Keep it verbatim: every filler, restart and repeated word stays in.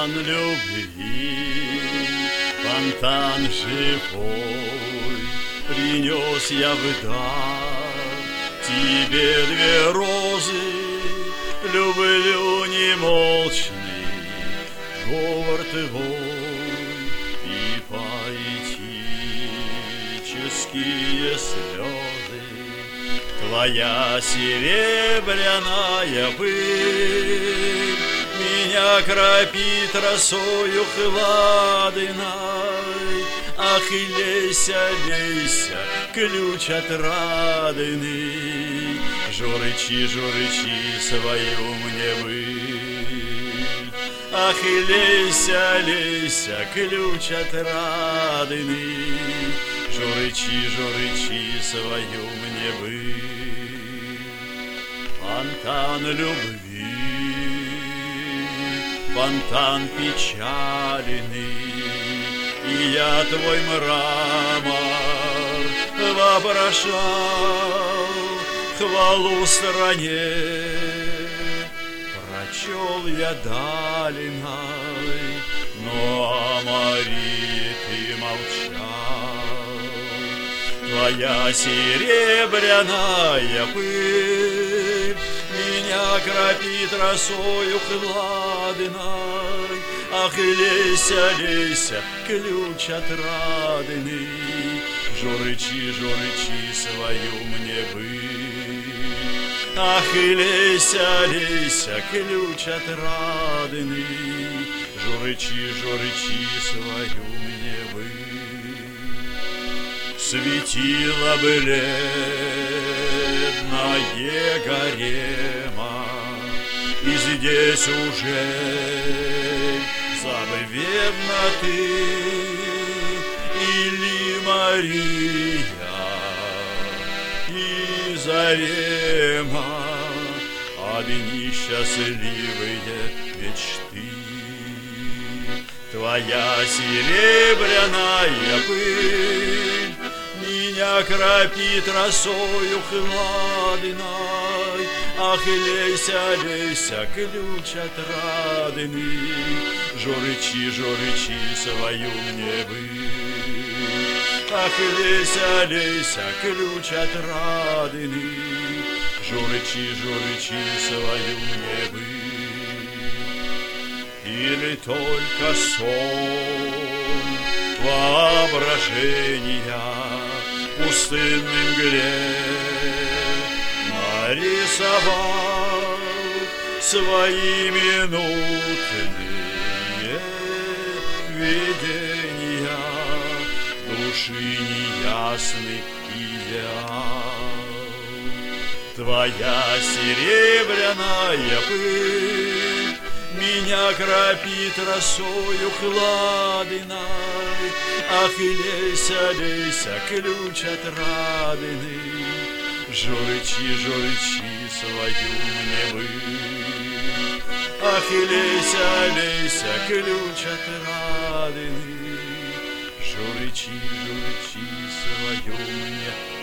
Фонтан любви, фонтан живой, принес я в дар тебе две розы. Люблю немолчный говор твой и поэтические слезы. Твоя серебряная пыль меня кропит росою хладной. Ах, лейся, лейся, ключ отрадный, журычи, журычи свою мне быль. Ах, лейся, лейся, ключ отрадный, журычи, журычи свою мне быль. Фонтан любви, фонтан печальный, и я твой мрамор вопрошал хвалу стране. Прочел я долиной, но о Марии ты молчал. Твоя серебряная пыль меня кропит росою хладной. Ах, лейся, лейся, ключ отрадный, журычи, журычи свою мне быль. Ах, лейся, лейся, ключ отрадный, журычи, журычи свою мне быль. Светило бледное гарема, и здесь уже забвенна ты, или Мария, и Зарема, одни счастливые мечты. Твоя серебряная пыль меня кропит росою хладной. Ах, лейся, лейся, ключ отрадный, журычи, журычи свою мне быль. Ах, лейся, лейся, ключ отрадный, журычи, журычи свою мне быль. Или только сон воображения пустынной мгле нарисовал свои минутные видения, души неясный идеал. Твоя серебряная пыль меня кропит росою хладной. Ах, лейся, лейся, ключ отрадный, журычи, журычи свою мне быль. Ах, лейся, лейся, ключ отрадный, журычи, журычи свою мне